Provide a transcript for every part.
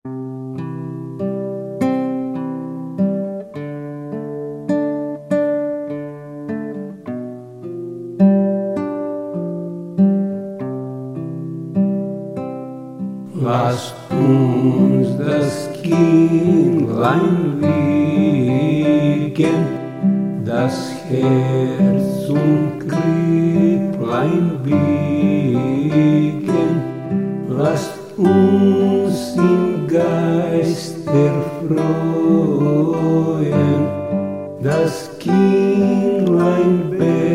Lasst uns das Kindlein wiegen, das Herz und Kripplein wiegen. Lasst uns im Geist erfreuen, das Kindlein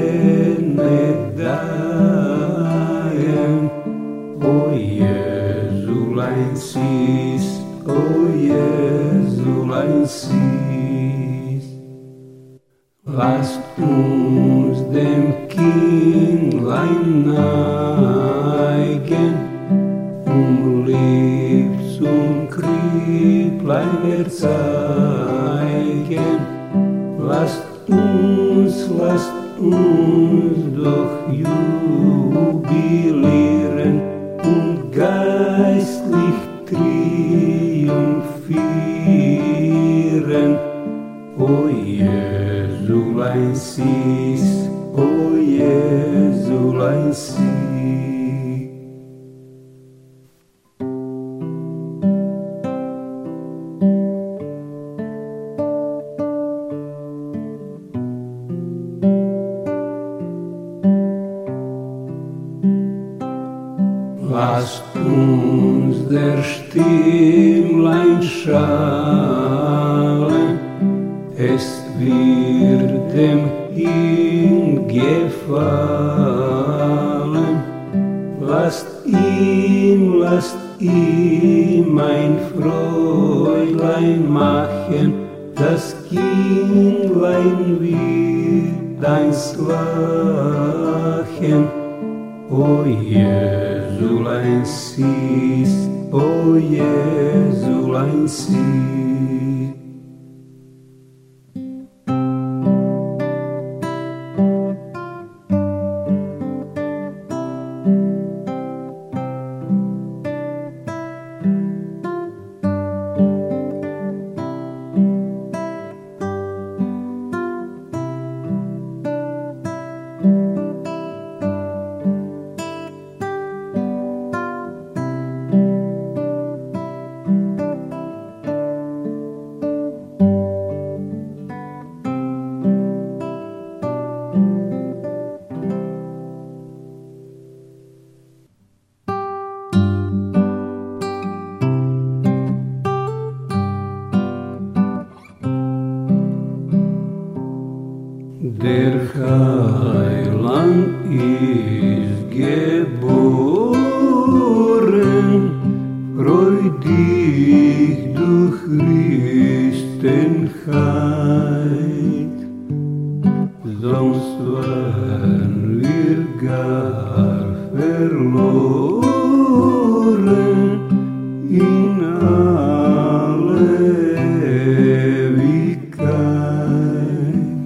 benedeihen. O Jesulein süß, o Jesulein süß. Lasst uns dem Kindlein neigen, lieb zum Kripplein erzeigen. Lasst uns doch jubilieren und geistlich triumphieren. O Jesulein süß, o Jesulein süß. Lasst uns der Stimmlein schallen, es wird dem hingefallen. Lasst ihm ein Fräulein machen, das Kindlein wird eins lachen. O Jesulein süß, o Jesulein süß. Der Heiland ist geboren, freu dich du Christenheit, sonst wären wir gar verloren in alle Ewigkeit.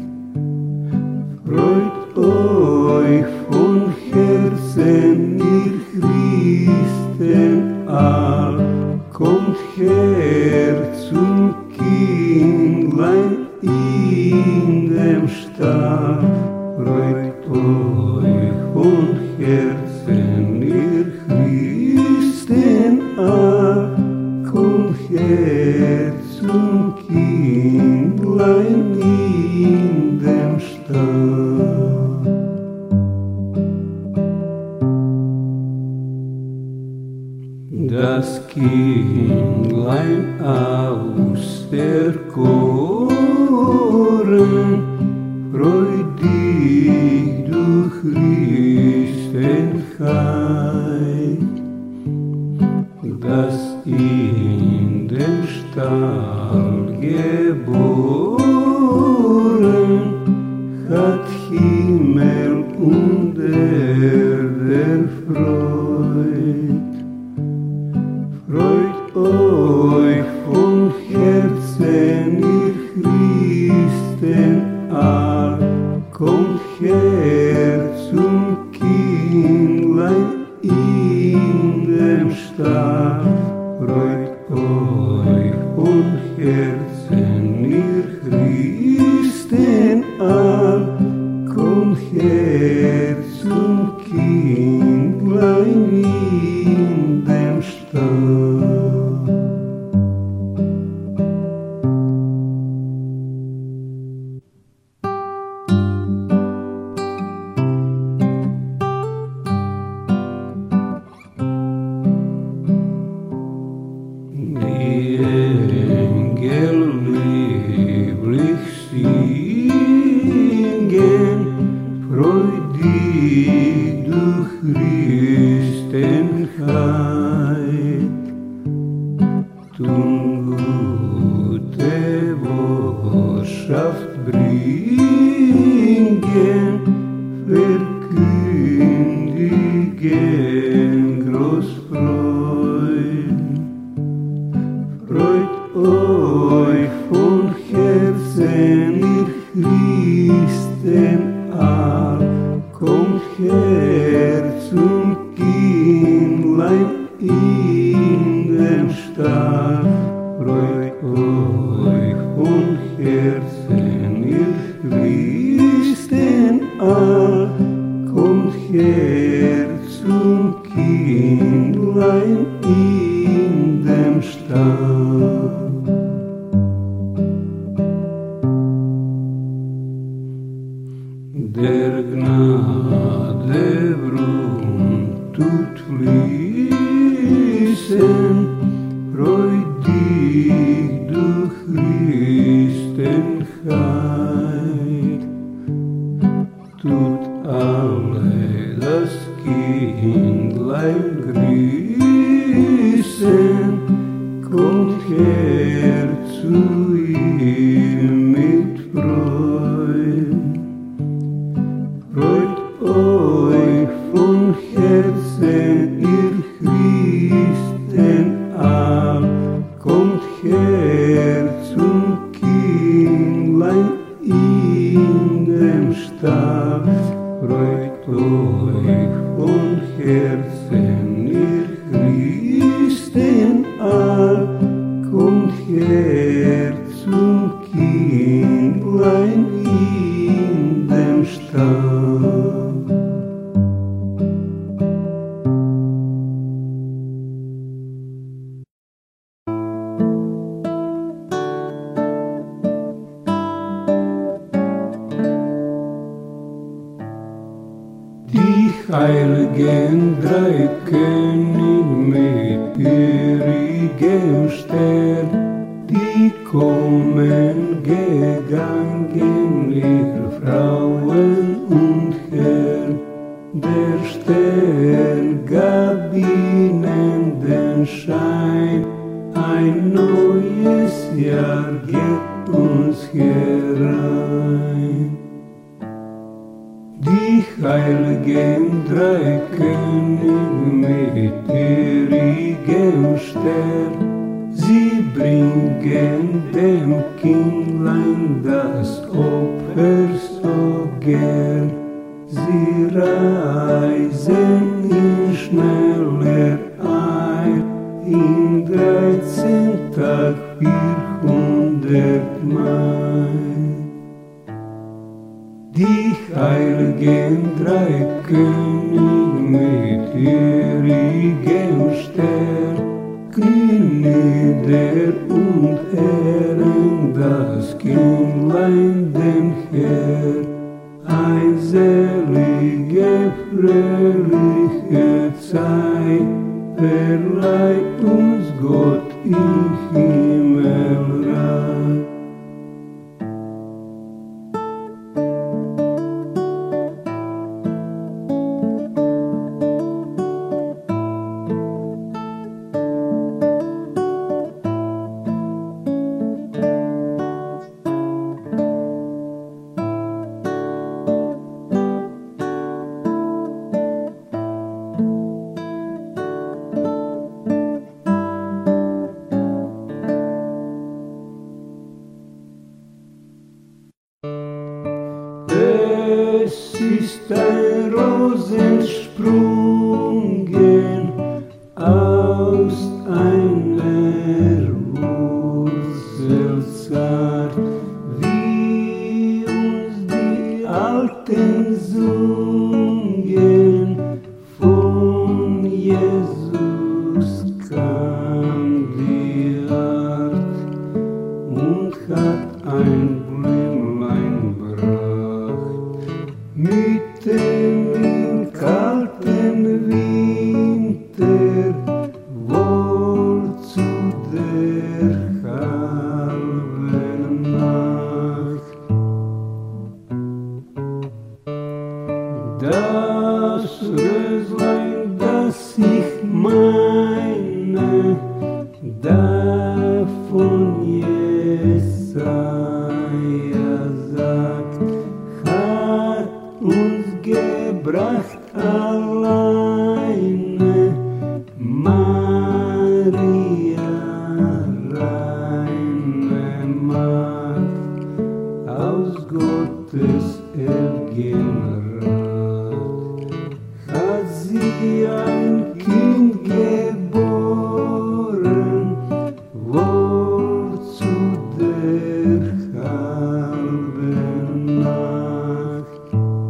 Freut euch von Herzen, ihr Christen all, kommt her zum Kindlein in dem Stall. Freut euch von Herzen, ihr Christen all, kommt her zum Kindlein in dem Stall. Das Kindlein auserkoren, freu dich du Christenheit, das in dem Stall geboren, hat Himmel und Erde erfreut. Freut euch von Herzen, ihr Christen all, kommt her zum Kindlein in dem Stall. Freut euch. in dem Stall. Die Engel lieblich singen, freudig durch Christenheit, tun gute Botschaft bringen, verkündigen groß Freud. Freut euch von Herzen, ihr Christen all, kommt her zum Kindlein in dem Stall. Freut euch von Herzen, ihr Christen all, kommt her zum Kindlein in dem Stall. Der Gnade Brunnen tut fließen, freudig durch Christenheit, tut alle das Kindlein grüßen, kommt her zu ihm mit Freuden. Freut euch von Herzen, ihr Christen all, kommt her zum Kindlein in dem Stall. Freut euch von Herzen, ihr Christen all, kommt her zum Kindlein in dem Stall. Die heiligen drei König mit purigem Stern, die kommen gegangen, ihr Frauen und Herren. Der Stern gab ihnen den Schein, ein neues Jahr geht uns herein. Die heiligen drei König mit purigem Stern, sie bringen dem Kindlein das Opfer so gern. Sie reisen in schneller Eil, in 13 Tag 400 Meilen. Die heiligen drei König mit purigem Stern, knien nieder und ehren das Kindlein dem Herrn. Ein selige, fröhliche Zeit verleiht uns Gott im Himmelreich. Jesus kam die Art und hat ein Blümlein gebracht. Mit dem kalten Winter wohl zu der halben Nacht. Das Röslein, das ich meine, davon Jesaja sagt, hat uns gebracht alleine Maria, reine Magd, aus Gottes Elgenrat, hat sie ein Kind geboren, wohl zu der halben Nacht.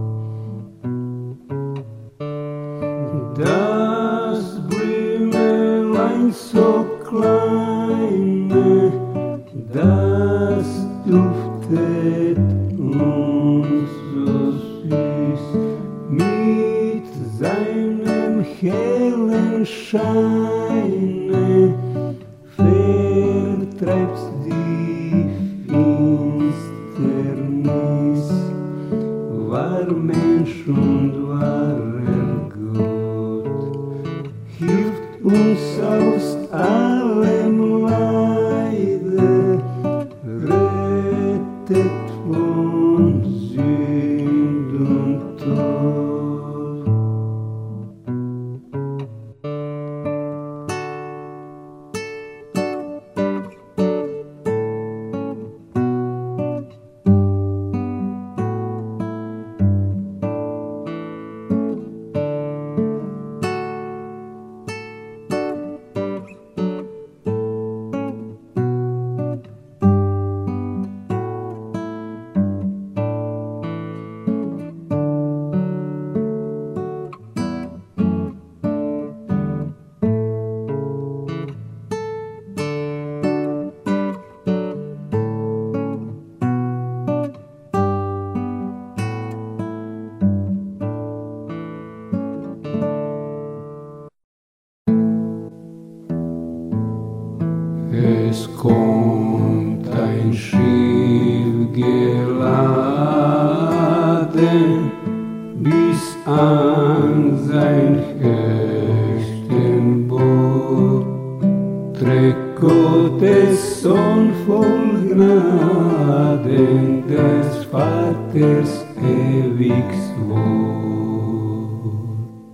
Das Blümelein so kleine, das duftet uns so süß, mit seinem hellen Scheine vertreibt's die Finsternis, war Mensch und war Gott, hilft uns aus allem Leide, rettet von Sünd und Tod. Es kommt ein Schiff geladen bis an sein höchsten Boot. Trägt Gottes Sohn voll Gnaden des Vaters ewiges Wort.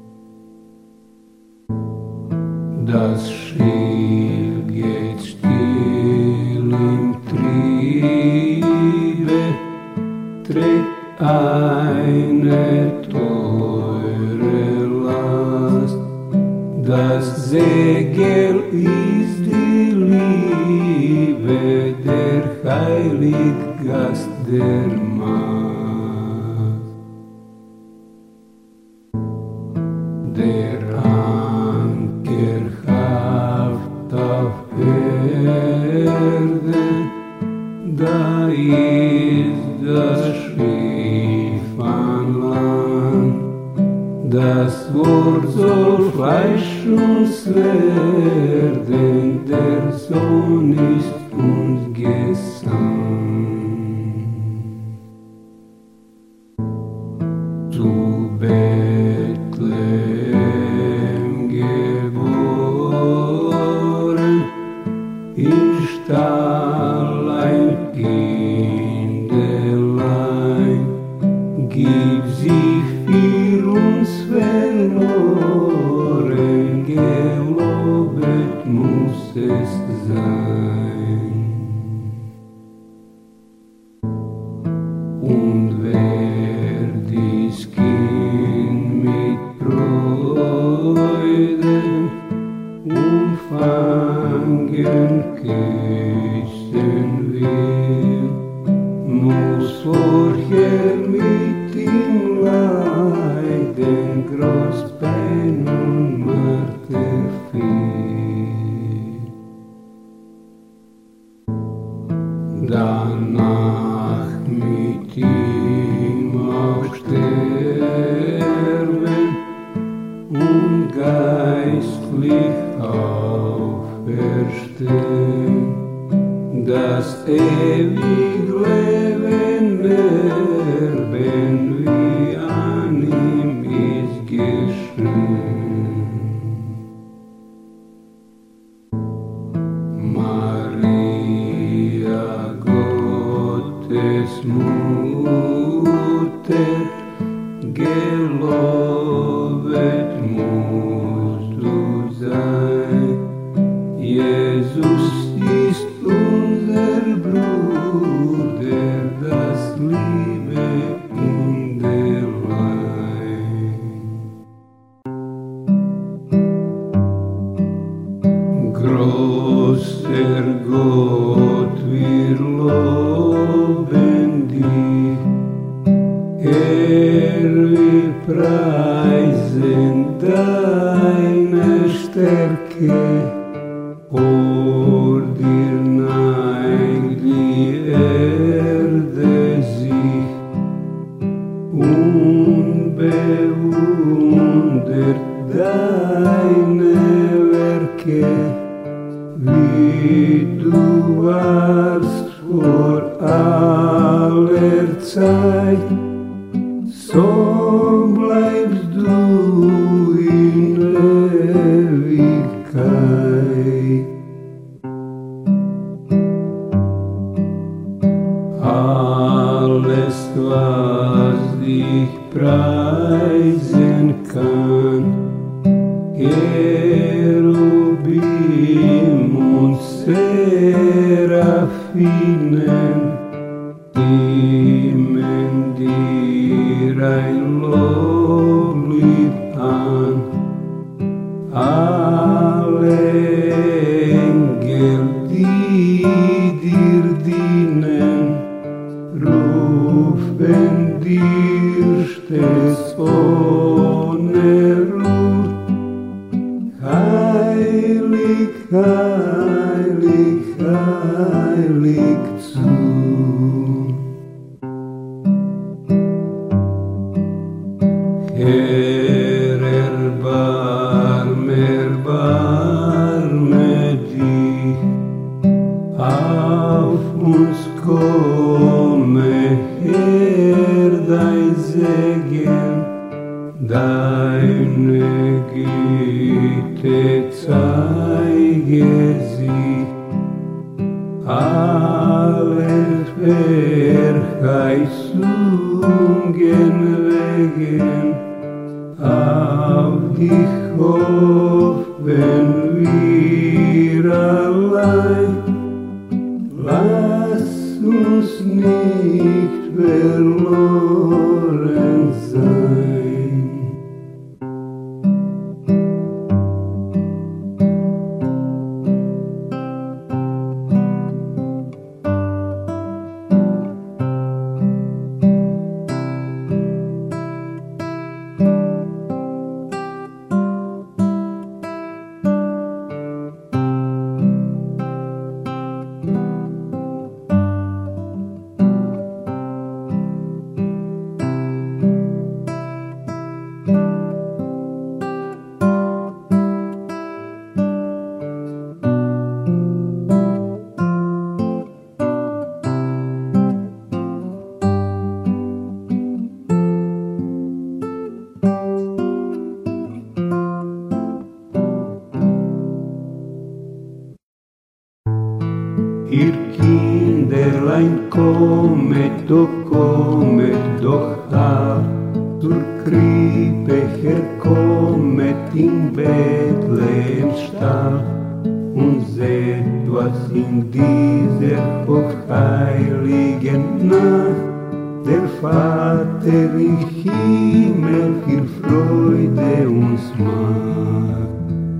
Das Schiff geht still im Triebe, trägt eine teure Last. Das Segel ist die Liebe, der heilige Gast der Macht. Der Anker haft auf Erden, da ist das Schiff an Land. Das Wort soll Fleisch uns werden, der Sohn ist uns gesandt. Zu Bethlehem geboren, im Stall ein Kindelein, gib sich für uns verloren, gelobet muss es sein. Und wer dies Kind mit Freuden umfangen, küssen will, muss vorher mit ihm leiden, groß Pein und Marter. endlich auferstehen. Das ewig Leben erben, wie an ihm ist geschehen. Maria, Gottes Mutter, gelobt musst du sein. Jesus ist unser Bruder, das Liebe in der Leib. Großer Gott, wir loben dich, Herr, wir preisen deine Stärke. Vor dir neigt die Erde sich, unbewundert deine Werke, wie du warst vor aller Zeit, so bleibst du in Ewigkeit. Alles, was dich preisen kann, Cherubim und Seraphinen, stimmen dir ein Loblied an. Alle Engel, die dir dienen, rufen dir stets ohne Ruhe. Heilig, heilig, heilig zu. Herr, erbarme dich, auf uns komme, Herr, dein Segen, deine Güte zeige sich, alle Verheißungen wegen, auf dich hoffen wir allein. Lass uns nicht verloren sein. Ihr Kinderlein, kommet doch all, zur Krippe herkommet in Bethlehems Stall, und seht, was in dieser hochheiligen Nacht der Vater im Himmel für Freude uns macht.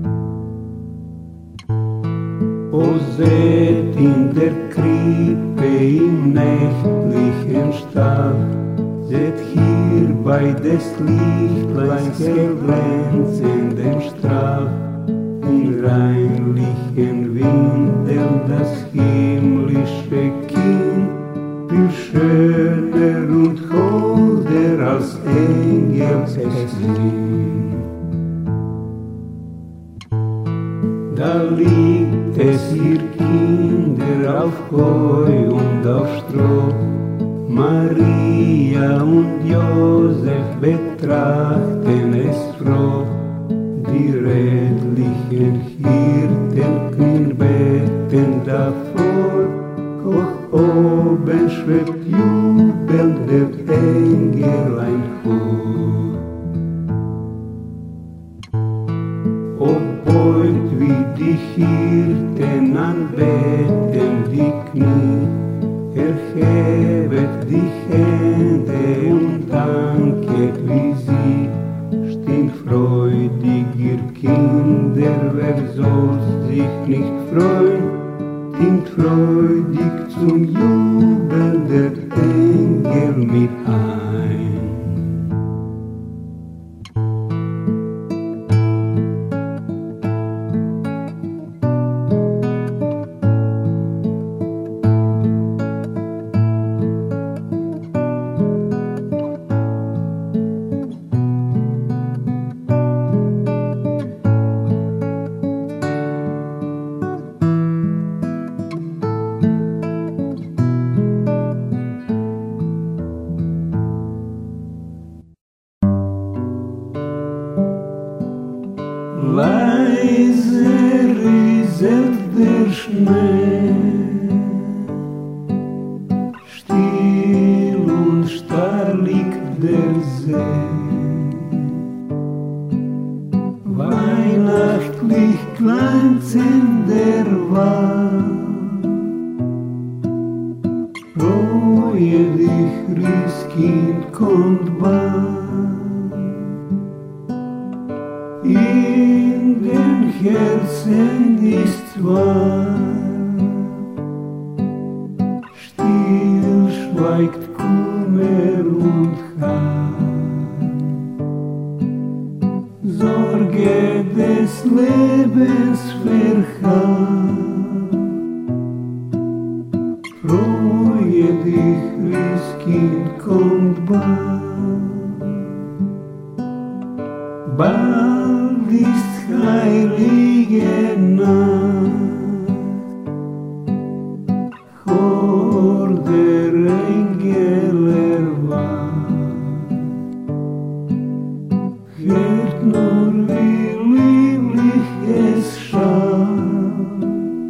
O seht in der Krippe im nächtlichen Stall, seht hierbei des Lichtleins glänzenden Strahl, in reinlichen Windeln das himmlische Kind, viel schöner und holder als Engel es sind. Da liegt es, ihr Kinder, auf Heu und auf Stroh. Maria und Josef betrachten es froh. Die redlichen Hirten knien bettend davor. Hoch oben schwebt jubelnd der Engelein Chor. Beut wie die Hirten anbeten die Knie, erhebet die Hände und danket wie sie. Stimmt freudig, ihr Kinder, wer soll sich nicht freuen? Stimmt freudig zum Jubel der Engel mit ein. Leise rieselt der Schnee, still und starr liegt der See. Weihnachtlich glanzend der Wald, freue dich, Christkind, kommt bald. In den Herzen ist's wahr, still schweigt Kummer und Harm. Sorge des Lebens verharrt, freue dich, Christkind, kommt bald. Bald ist heilige Nacht, Chor der Engel erwacht. Hört nur, wie lieblich es schaut,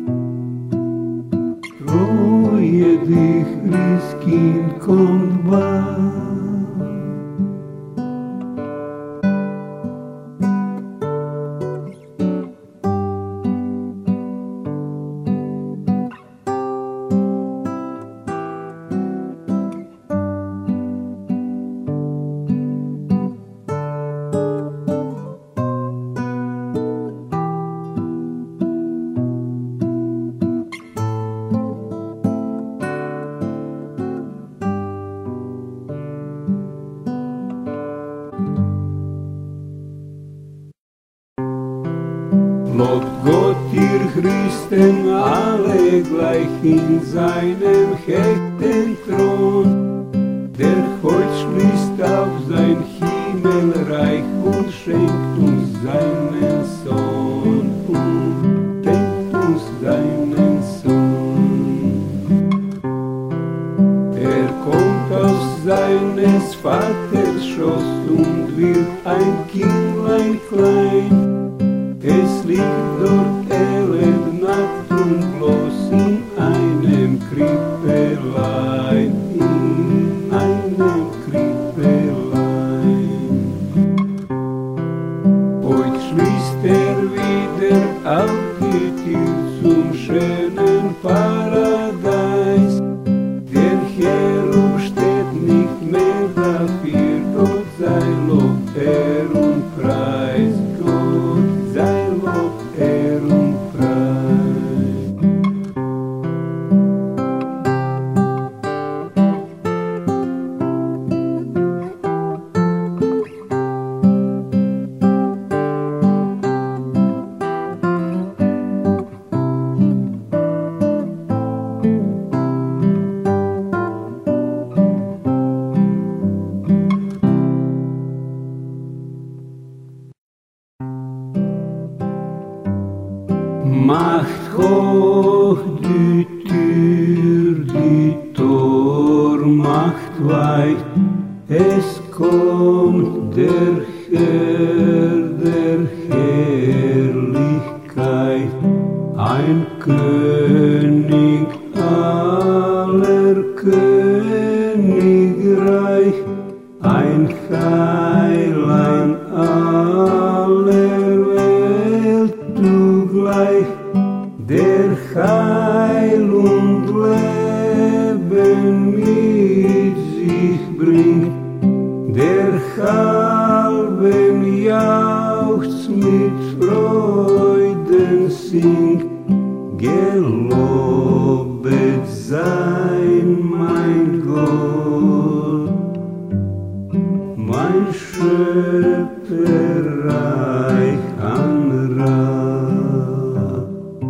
freue dich, Christkind, kommt bald. Lobt Gott, ihr Christen, alle gleich in seinem hechten Thron, der heut schließt auf sein Himmelreich und schenkt uns seinen Sohn, und schenkt uns seinen Sohn. Er kommt aus seines Vaters Schoß und wird ein Kindlein klein. Es liegt dort elend, nackt und bloß in einem Krippelein, in einem Krippelein. Heut schließt wieder auf die Tür zum schönen Paradies. Der Cherub steht nicht mehr dafür, Gott sei Lob, Ehr und Preis. Macht hoch die Tür, die Tor macht weit, es kommt der Herr der Herrlichkeit, ein König aller Königreich, ein Heiland aller Welt zugleich, der Heil und Leben mit sich bringt, der halben jauchzt mit Freuden singt, gelobet sein mein Gott, mein Schöpfer reich an Rat.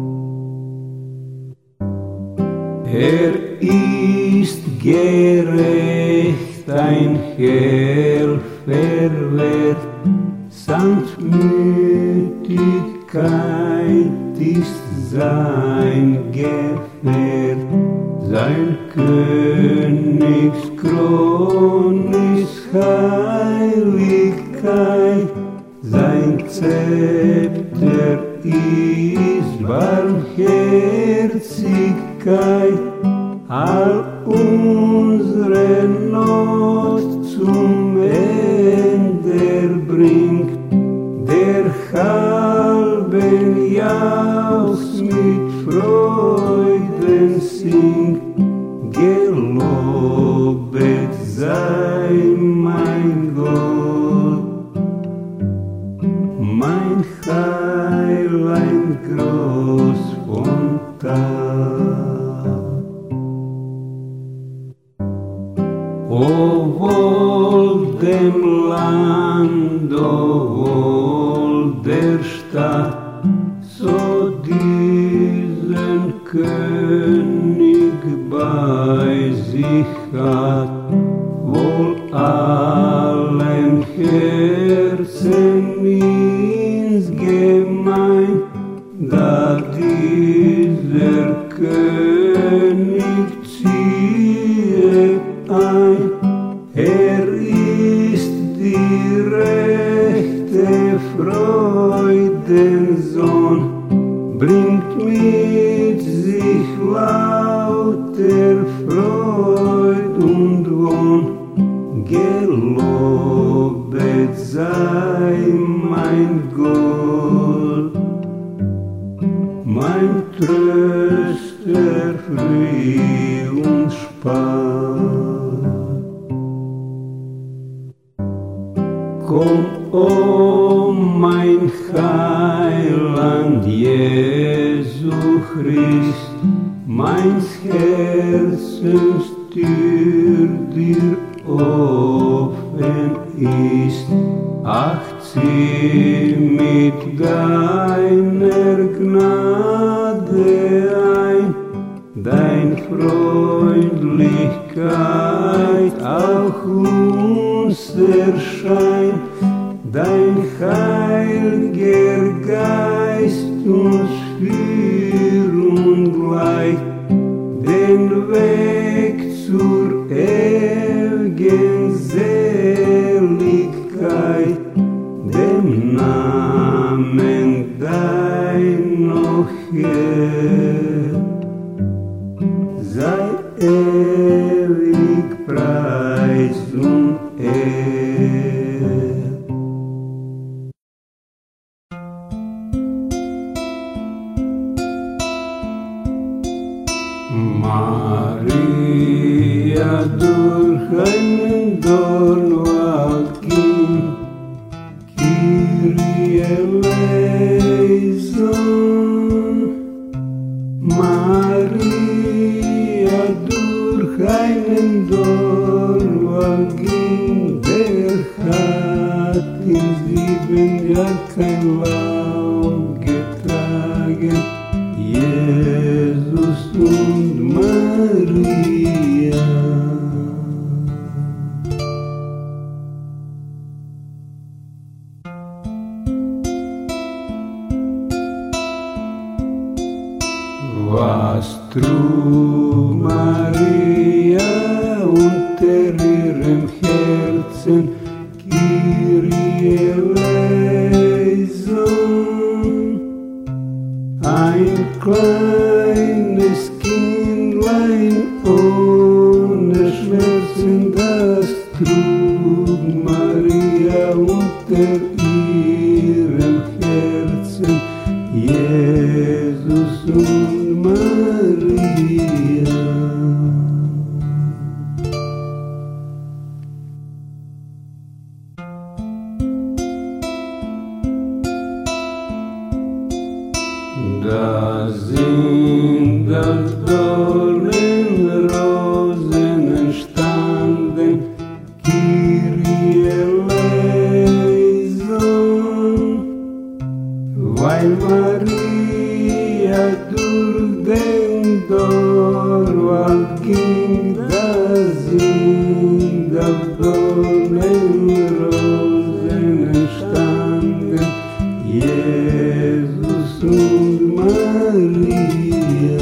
Ist gerecht, ein Helfer wert, Sanftmütigkeit ist sein Gefährt, sein Königskron ist Heiligkeit, sein Zepter ist Barmherzigkeit, all unsere Not zum Ende bringt, der halben jauchzt mit Freuden singt, gelobet sei mein Gott, mein Heiland groß von Tag. O wohl dem Land, o wohl der Stadt, so diesen König bei sich hat, wohl allen Herzen insgemein, da dieser König ziehe ein. Ist die rechte Freudensohn, bringt mit sich lauter Freud und Wohn, gelobet sei mein Gott, mein Tröster früh und spät. Komm, o mein Heiland Jesu Christ, meins Herzens Tür dir offen ist, ach zieh mit deiner Gnade ein, dein Freundlichkeit auch uns erscheint, dein Heiliger Geist uns führ und leit, den Weg zur ewigen Seligkeit, dem Namen dein noch Herr, sei ewig Preis und Ehre. Maria durch einen Dornwald ging, Kyrie eleison. Maria durch einen Dornwald ging, der hat in 7 Jahren kein Laub getragen, Jesus und Maria. Was du, Maria, unter ihrem Herzen, Kyrie eleison. Ein kleines Kindlein ohne Schmerzen, das trug Maria unter ihrem Herzen, Jesus und Maria. Da sind als Dornenrosen entstanden, Kyrie eleison. Weil Maria durch den Dornwald ging, da sind als Dornenrosen entstanden, Jesus und Maria.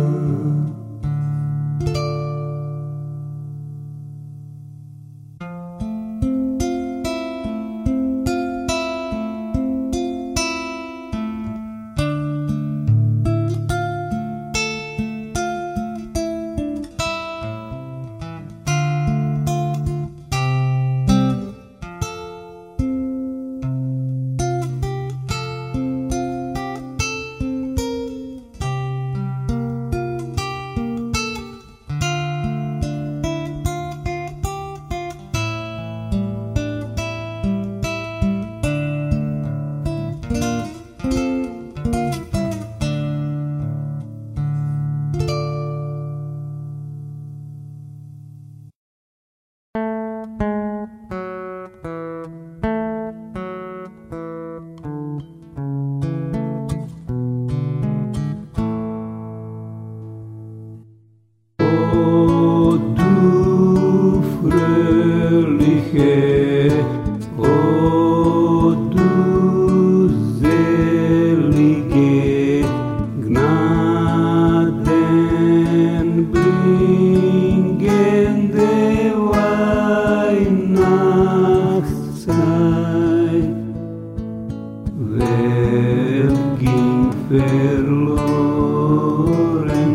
Verloren,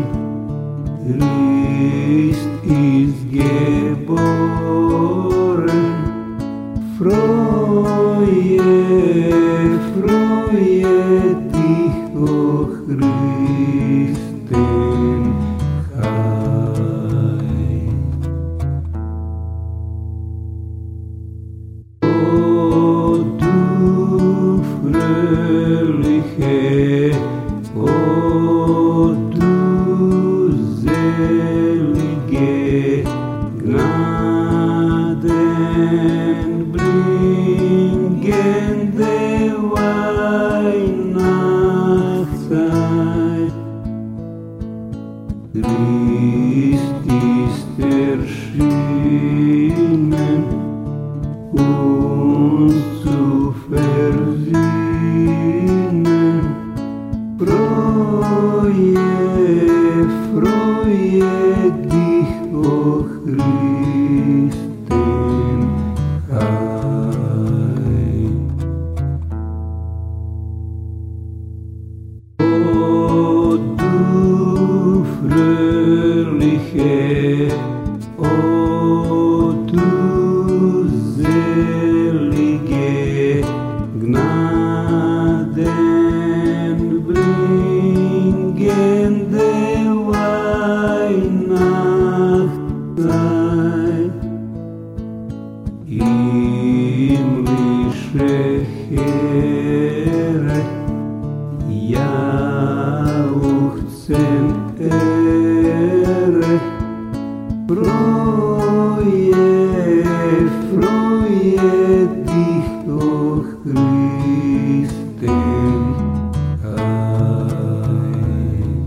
Christ ist geboren. Freue, freue dich, o Christenheit. O du fröhliche, o du selige, gnadenbringende Weihnachtszeit. Christ ist erschienen, uns zu versinnen. Freue, freue dich, o Christenheit. O du fröhliche, o du selige, gnadenbringende Weihnachtszeit. Himmlische Heere jauchzen Ehre. Freue, freue dich, o Christenheit.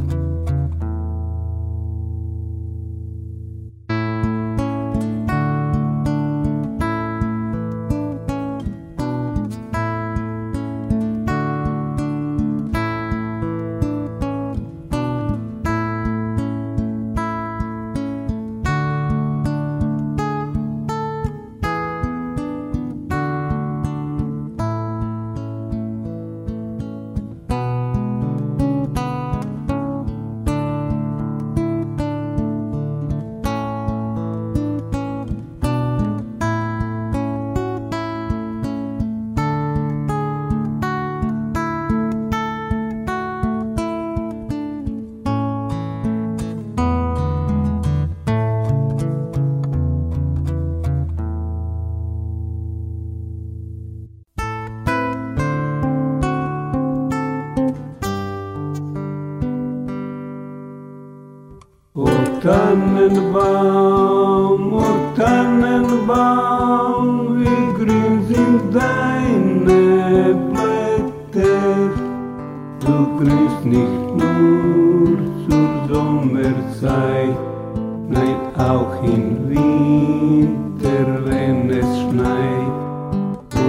Tannenbaum, wie grün sind deine Blätter. Du grünst nicht nur zur Sommerzeit, nein, auch im Winter, wenn es schneit. O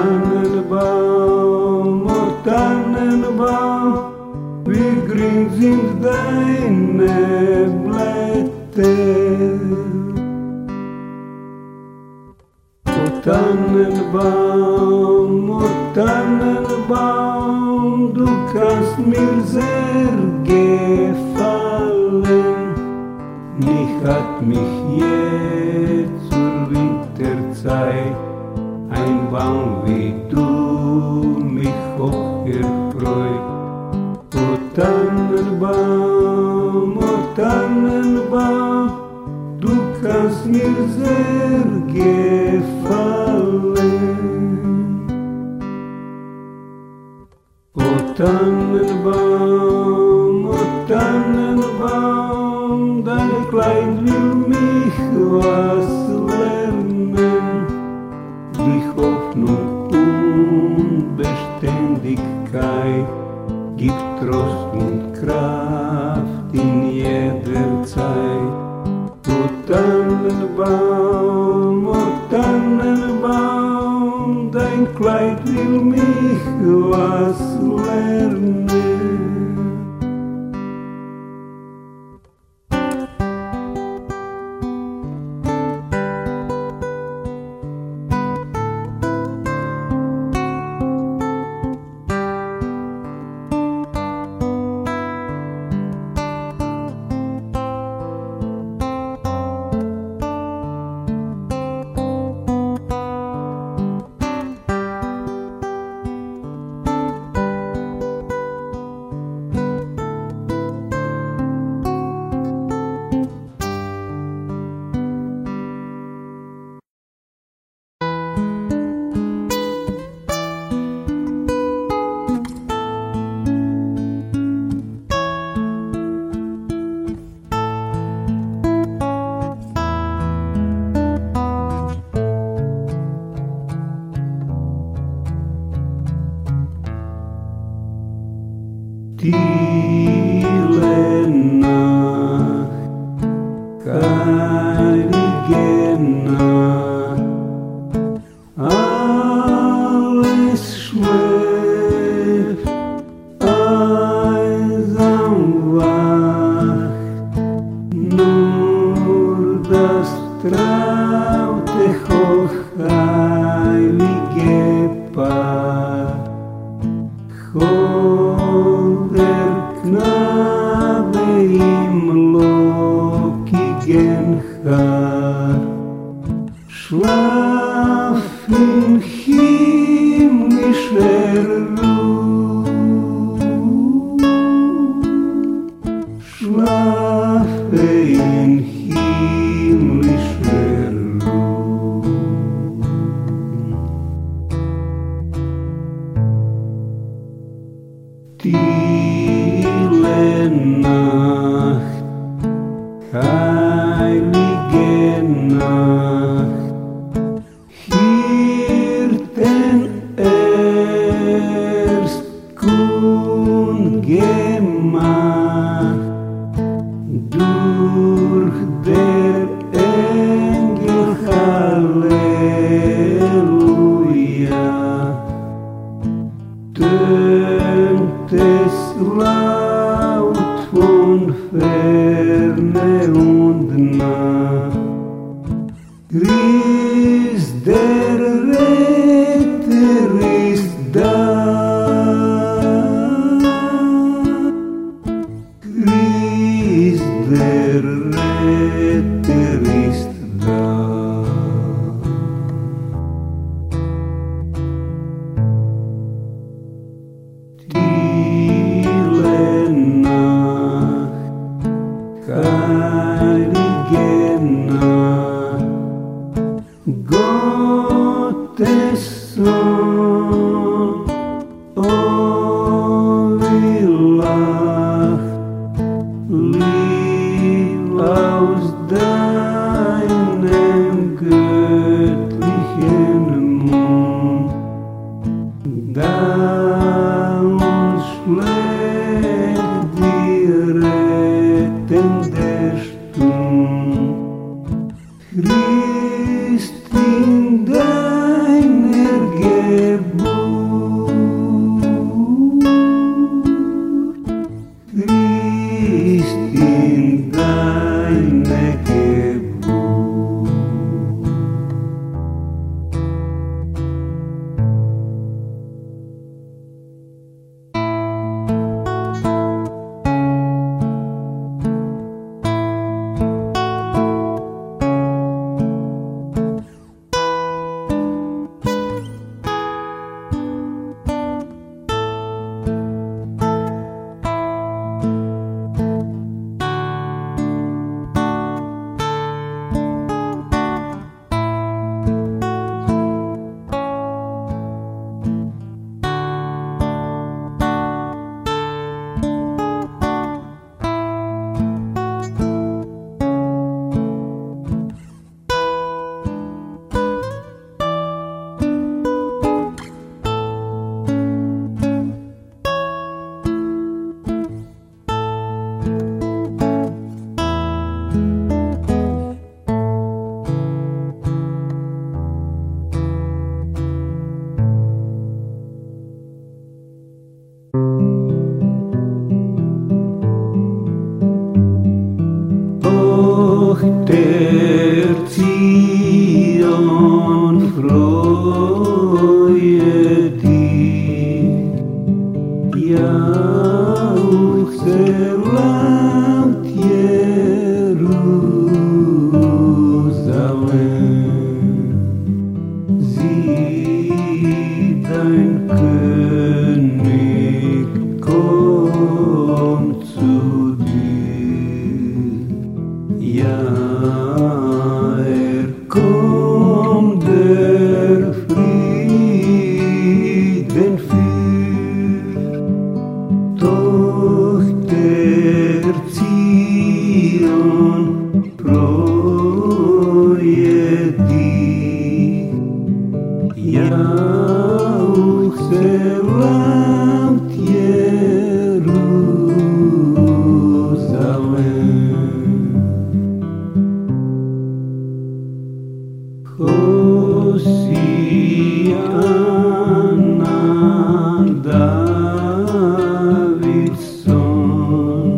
Tannenbaum, wie grün sind deine Blätter. O Tannenbaum, du kannst mir sehr gefallen. Mich hat mich jetzt zur Winterzeit ein Baum wie du mich hoch erfreut. O Tannenbaum, du kannst mir sehr gefallen. O Tannenbaum, dein Kleid will mich was lernen. Die Hoffnung und Beständigkeit gibt Trost und Kraft in jeder Zeit. O Tannenbaum, dein Kleid will mich was lernen. Stille Nacht, heilige Nacht, alles schläft, einsam wacht, nur das traute hochheilige Paar. Der Knabe im lockigen Haar, schlaf in himmlischer Ruhe, schlafe in himmlischer Ruhe. Stille Nacht, heilige Nacht, Hirten erst kundgemacht, durch der Engel Halleluja. Tönt es laut von ferne und nah. Christ der Retter ist da. Christ in deine Geburt. Der Zion freue dich, jauchze laut Jerusalem, sieh dein König kommt zu dir. Ja, kommt der Frieden führt, doch der Zion freue dich, jauchze laut Jerusalem. Hosianna, Davids Sohn,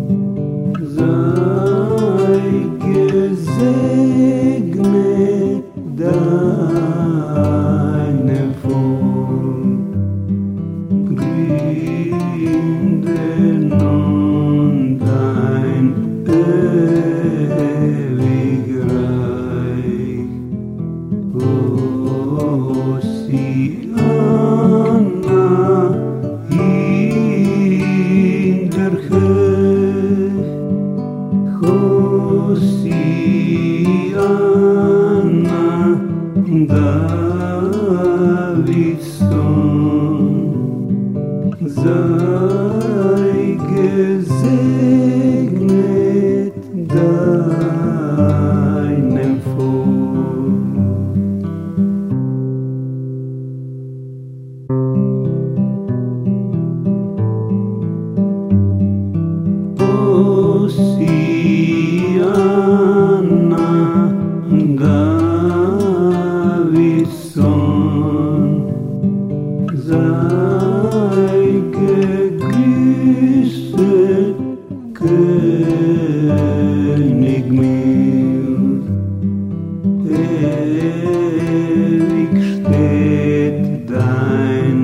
sei gesegnet deinem Volk, gründe nun dein ewig Reich. Hosianna in der Höhe, Hosianna, Davids Sohn, sei gesegnet deinem Volk. Hosianna, Davids Sohn, sei gegrüßet, König mild, ewig steht dein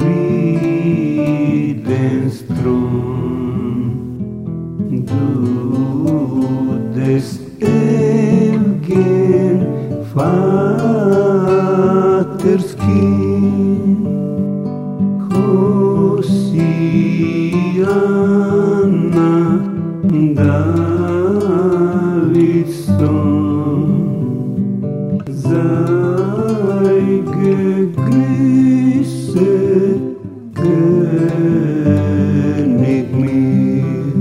Friedensthron. Du des ewigen Vaters Kind, Hosianna, Davids Sohn, sei gegrüßet, König mild.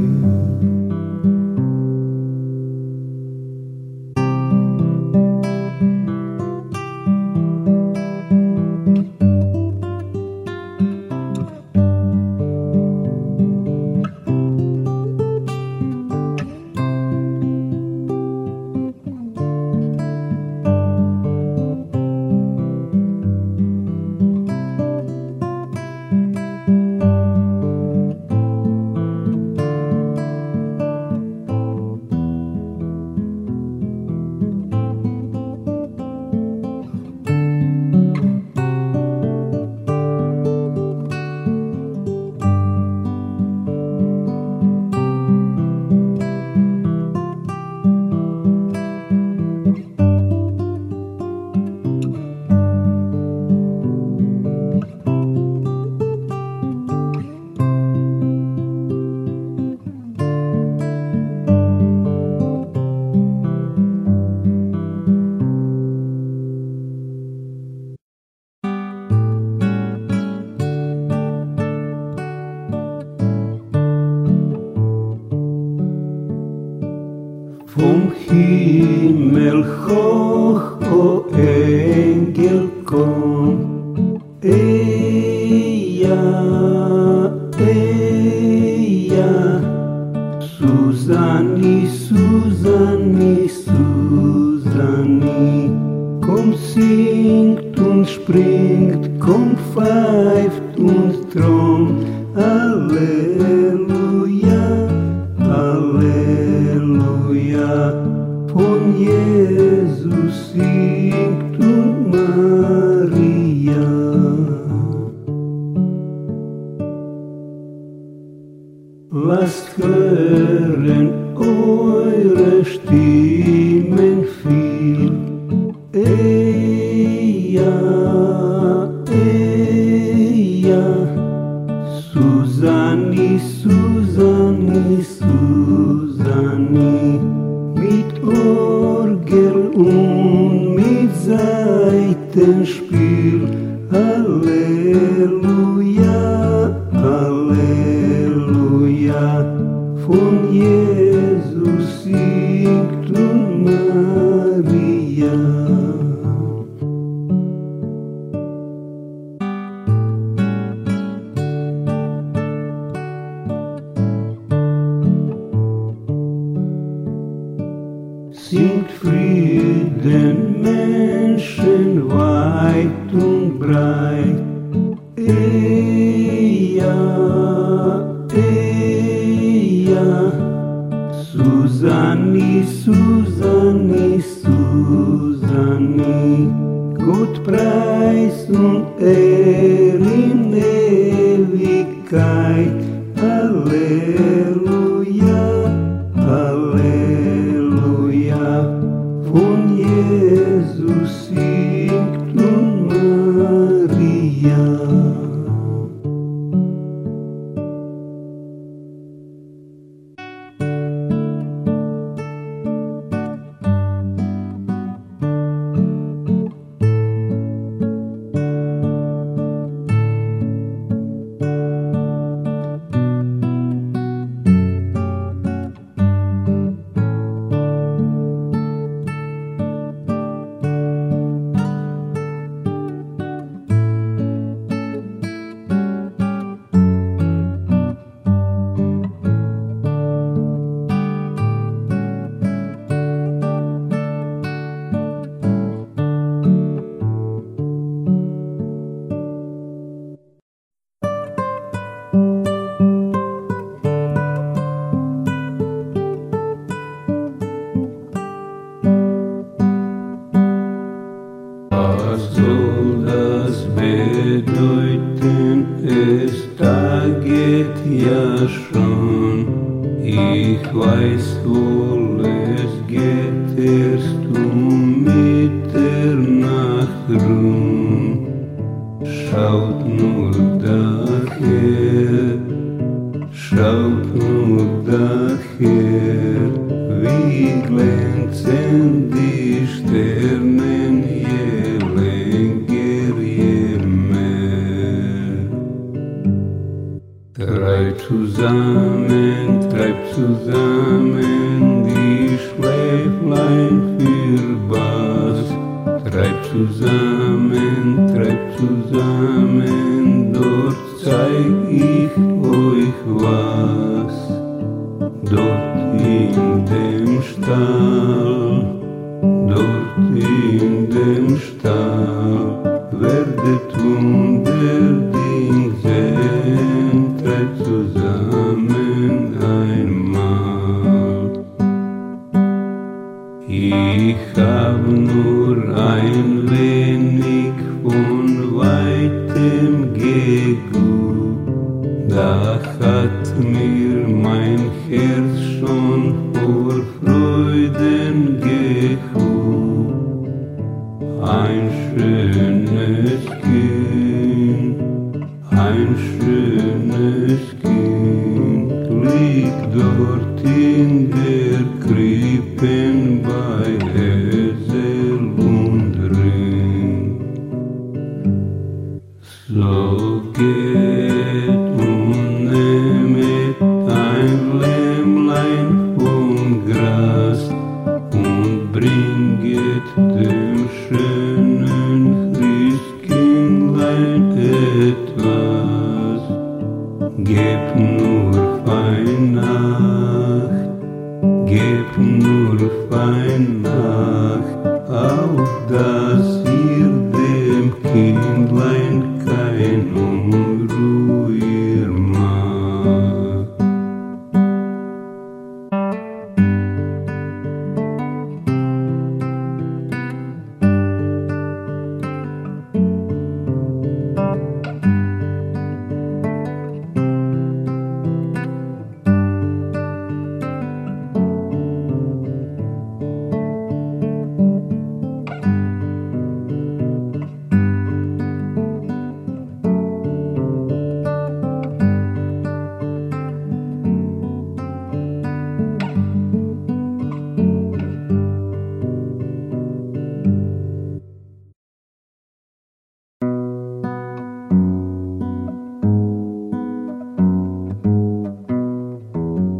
vom Himmel hoch, o Engel, komm. Eia, eia, Susanni, Susanni, Susanni, komm, singt und springt, komm, pfeift und trommt, Halleluja, Halleluja, von Jesus singt und Maria. Lasst hören eure Stimmen viel, eia, eia, Susanni, Susanni, Susanni, mit Orgel und mit Saitenspiel, Halleluja, Halleluja, von Jesus singt und Maria. Singt Frieden Menschen weit und breit, eia, eia, Susanni, Susanni, Susanni, Gott preis und in Ewigkeit, Halleluja, Halleluja, von Jesus singt und Maria. Was soll das bedeuten? Es taget ja schon. Ich weiß wohl, es geht erst Mitternacht rum. Schaut nur daher, schaut nur daher, wie glänzen die Sternen, je länger, je mehr. Treibt zusammen die Schläflein für Bass. Treibt zusammen, dort zeig ich euch was. Dort in dem Stall, werdet Wunderding sehen, treibt zusammen einmal. Ich hab nur ein wenig von weitem geguckt, da hat mir mein Herz schon vor Freuden gehupt. Ein schönes Kind liegt dort in der Krippen bei Esel und Rind. So geht und nehmet ein Lämmlein vom Gras,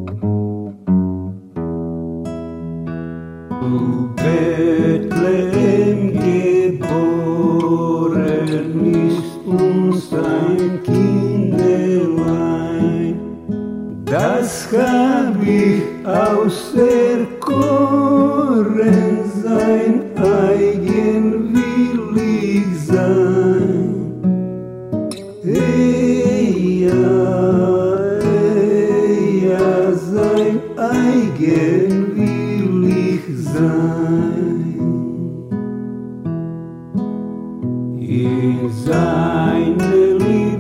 Du Bethlehem geboren ist uns ein Kinderlein, das hab ich auserkoren, sein eigenwillig sein. Ja, sein eigenwillig sein. In seine Lieb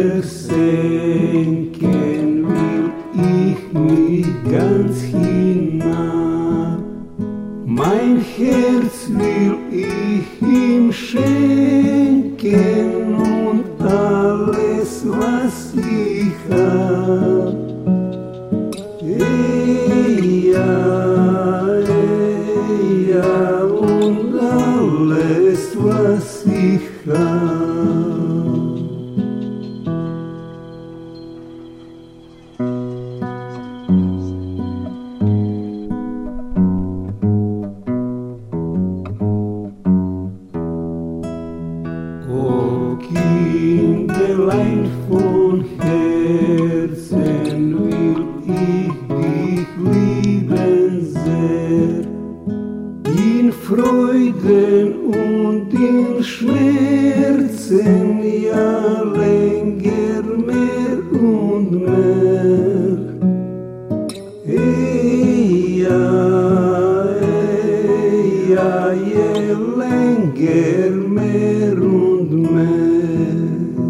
versenken will ich mich ganz hinab. Mein Herz will ich ihm schenken und alles, was ich hab. Ja, und alles, was ich hab. O Kinderlein von Herzen will ich dich lieben sehr, in Freuden und in Schmerzen, ja länger mehr und mehr. Ja, je länger mehr und mehr.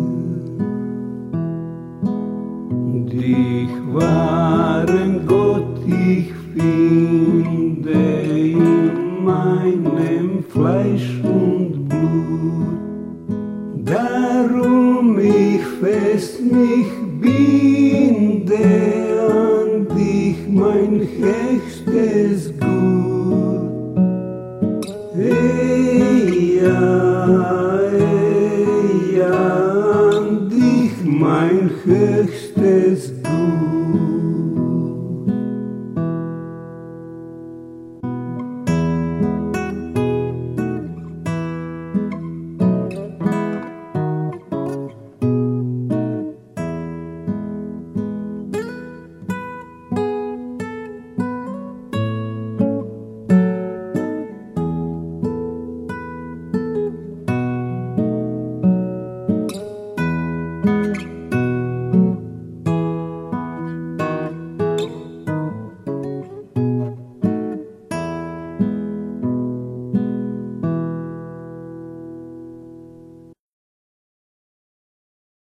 Dich wahren Gott ich finde in meinem Fleisch und Blut, darum ich fest mich binde an dich, mein höchstes Gut. Ja, an dich, mein höchstes Gut.